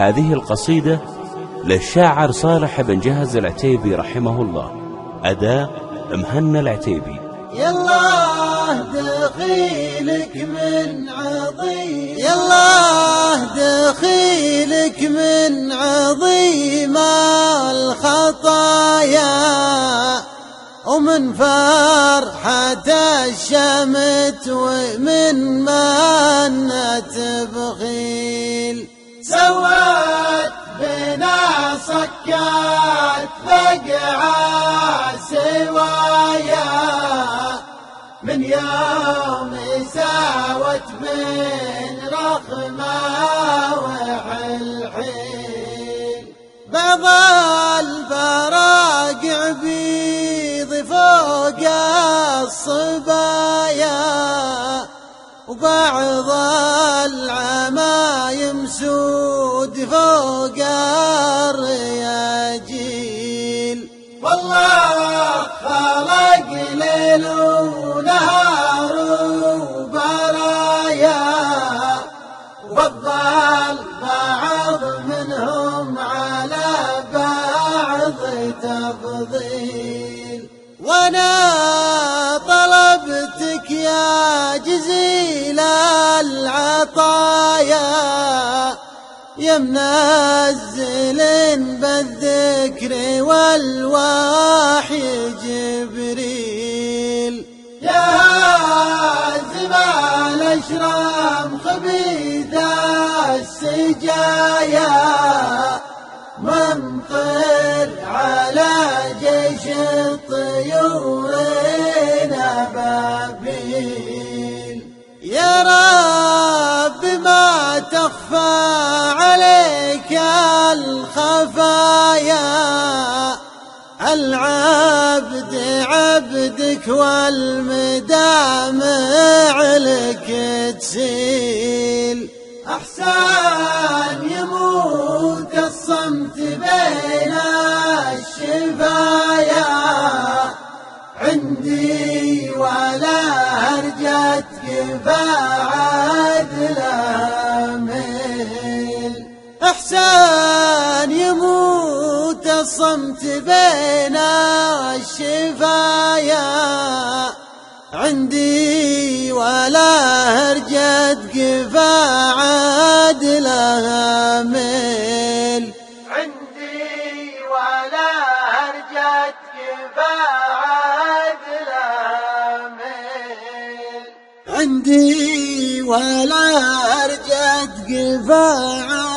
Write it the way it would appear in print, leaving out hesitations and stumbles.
وهذه القصيدة للشاعر صالح بن جهز العتيبي رحمه الله، أداء مهنا العتيبي. يالله دخيلك من عظيم، يالله دخيلك من عظيم الخطايا، ومن فرحة الشمت ومن منة بخيل، سوت بنا صكات بقعة سوايا، من يوم ساوت بين رخمة وحلحيل، بعض البراقع بيض فوق الصبايا، وبعض العمايم سود فوق الرياجيل، والله خلق ليل ونهار وبرايا، وفضل بعض منهم على بعض تفضيل، وانا طلبتك يا جزيل العطايا، يا منزل بالذكر والوحي جبريل، يا هازم الاشرام خبيث السجايا، ممطر على جيش الطيور نبابيل، يا رب ما تخفى عليك الخفايا، العبد عبدك والمدامع لك تسيل، أحسن يموت الصمت بين الشفايا، عندي ولا هرجت كفاعة الأميل، أحسن يموت الصمت بين الشفايا، عندي ولا هرجت كفاعة الأميل، عندي ولا هرجت كفاعة الأميل، عندي ولا هرجت كفاعة